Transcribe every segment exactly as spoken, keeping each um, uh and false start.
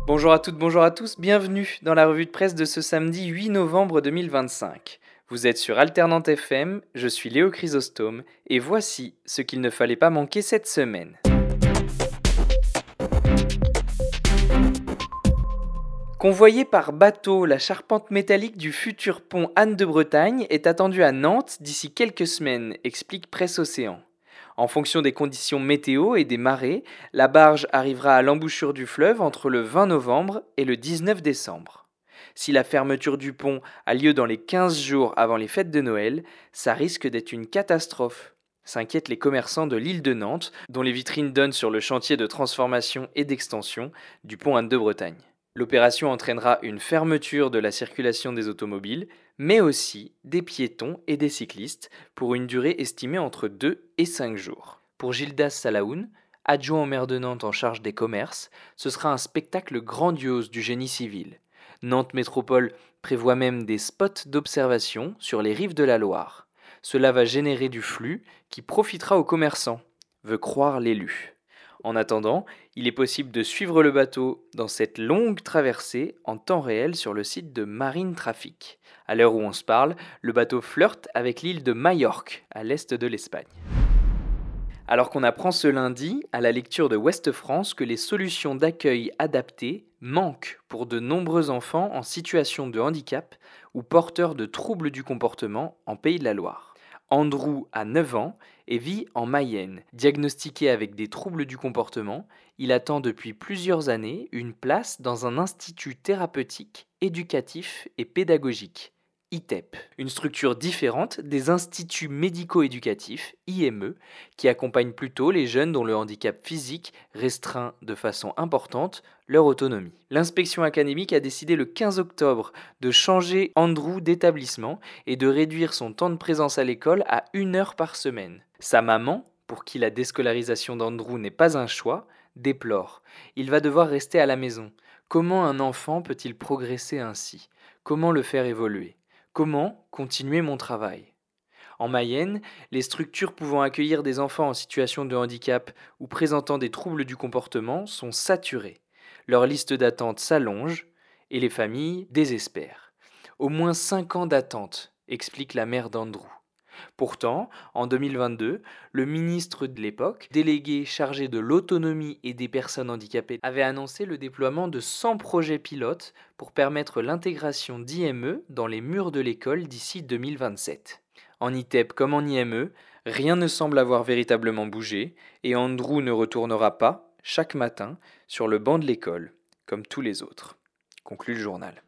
Bonjour à toutes, bonjour à tous, bienvenue dans la revue de presse de ce samedi huit novembre deux mille vingt-cinq. Vous êtes sur Alternante F M, je suis Léo Chrysostome et voici ce qu'il ne fallait pas manquer cette semaine. Convoyée par bateau, la charpente métallique du futur pont Anne de Bretagne est attendue à Nantes d'ici quelques semaines, explique Presse Océan. En fonction des conditions météo et des marées, la barge arrivera à l'embouchure du fleuve entre le vingt novembre et le dix-neuf décembre. Si la fermeture du pont a lieu dans les quinze jours avant les fêtes de Noël, ça risque d'être une catastrophe, s'inquiètent les commerçants de l'île de Nantes, dont les vitrines donnent sur le chantier de transformation et d'extension du pont Anne de Bretagne. L'opération entraînera une fermeture de la circulation des automobiles, mais aussi des piétons et des cyclistes, pour une durée estimée entre deux et cinq jours. Pour Gildas Salahoun, adjoint au maire de Nantes en charge des commerces, ce sera un spectacle grandiose du génie civil. Nantes Métropole prévoit même des spots d'observation sur les rives de la Loire. Cela va générer du flux qui profitera aux commerçants, veut croire l'élu. En attendant, il est possible de suivre le bateau dans cette longue traversée en temps réel sur le site de Marine Traffic. À l'heure où on se parle, le bateau flirte avec l'île de Majorque, à l'est de l'Espagne. Alors qu'on apprend ce lundi, à la lecture de Ouest France, que les solutions d'accueil adaptées manquent pour de nombreux enfants en situation de handicap ou porteurs de troubles du comportement en Pays de la Loire. Andrew a neuf ans et vit en Mayenne. Diagnostiqué avec des troubles du comportement, il attend depuis plusieurs années une place dans un institut thérapeutique, éducatif et pédagogique, I T E P, une structure différente des instituts médico-éducatifs, I M E, qui accompagnent plutôt les jeunes dont le handicap physique restreint de façon importante leur autonomie. L'inspection académique a décidé le quinze octobre de changer Andrew d'établissement et de réduire son temps de présence à l'école à une heure par semaine. Sa maman, pour qui la déscolarisation d'Andrew n'est pas un choix, déplore. Il va devoir rester à la maison. Comment un enfant peut-il progresser ainsi ? Comment le faire évoluer ? Comment continuer mon travail ? En Mayenne, les structures pouvant accueillir des enfants en situation de handicap ou présentant des troubles du comportement sont saturées. Leur liste d'attente s'allonge et les familles désespèrent. Au moins cinq ans d'attente, explique la mère d'Andrew. Pourtant, en deux mille vingt-deux, le ministre de l'époque, délégué chargé de l'autonomie et des personnes handicapées, avait annoncé le déploiement de cent projets pilotes pour permettre l'intégration d'I M E dans les murs de l'école d'ici deux mille vingt-sept. En I T E P comme en I M E, rien ne semble avoir véritablement bougé et Andrew ne retournera pas, chaque matin, sur le banc de l'école, comme tous les autres, conclut le journal.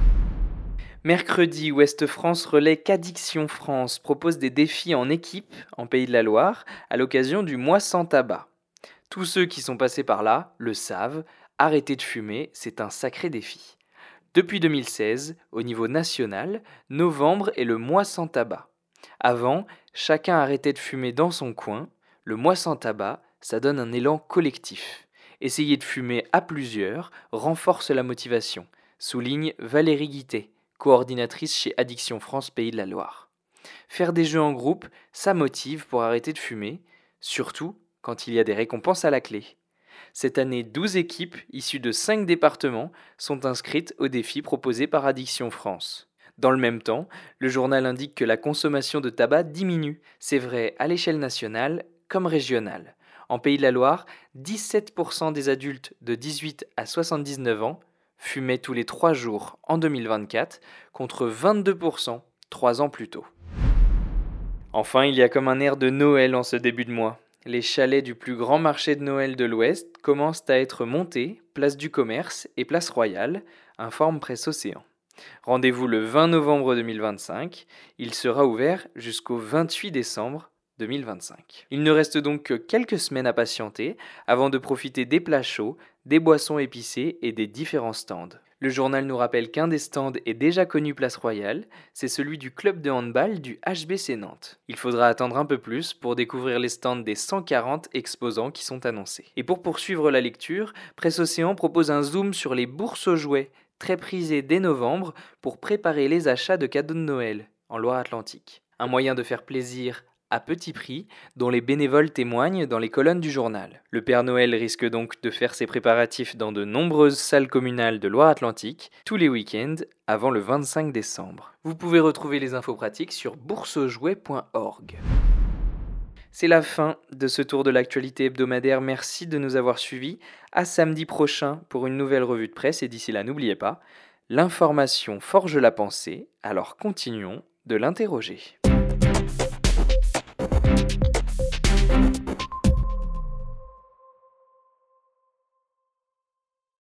Mercredi, Ouest France relaie qu'Addiction France propose des défis en équipe en Pays de la Loire à l'occasion du mois sans tabac. Tous ceux qui sont passés par là le savent, arrêter de fumer, c'est un sacré défi. Depuis deux mille seize, au niveau national, novembre est le mois sans tabac. Avant, chacun arrêtait de fumer dans son coin. Le mois sans tabac, ça donne un élan collectif. Essayer de fumer à plusieurs renforce la motivation, souligne Valérie Guittet, coordinatrice chez Addiction France Pays de la Loire. Faire des jeux en groupe, ça motive pour arrêter de fumer, surtout quand il y a des récompenses à la clé. Cette année, douze équipes, issues de cinq départements, sont inscrites au défi proposé par Addiction France. Dans le même temps, le journal indique que la consommation de tabac diminue, c'est vrai à l'échelle nationale comme régionale. En Pays de la Loire, dix-sept pour cent des adultes de dix-huit à soixante-dix-neuf ans fumaient tous les trois jours en deux mille vingt-quatre, contre vingt-deux pour cent trois ans plus tôt. Enfin, il y a comme un air de Noël en ce début de mois. Les chalets du plus grand marché de Noël de l'Ouest commencent à être montés, place du Commerce et place Royale, informe Presse Océan. Rendez-vous le vingt novembre deux mille vingt-cinq, il sera ouvert jusqu'au vingt-huit décembre deux mille vingt-cinq. Il ne reste donc que quelques semaines à patienter avant de profiter des plats chauds, des boissons épicées et des différents stands. Le journal nous rappelle qu'un des stands est déjà connu place Royale, c'est celui du club de handball du H B C Nantes. Il faudra attendre un peu plus pour découvrir les stands des cent quarante exposants qui sont annoncés. Et pour poursuivre la lecture, Presse Océan propose un zoom sur les bourses aux jouets, très prisées dès novembre pour préparer les achats de cadeaux de Noël en Loire-Atlantique. Un moyen de faire plaisir à petit prix, dont les bénévoles témoignent dans les colonnes du journal. Le Père Noël risque donc de faire ses préparatifs dans de nombreuses salles communales de Loire-Atlantique, tous les week-ends, avant le vingt-cinq décembre. Vous pouvez retrouver les infos pratiques sur bourse-jouet point org. C'est la fin de ce tour de l'actualité hebdomadaire. Merci de nous avoir suivis. À samedi prochain pour une nouvelle revue de presse. Et d'ici là, n'oubliez pas, l'information forge la pensée. Alors continuons de l'interroger.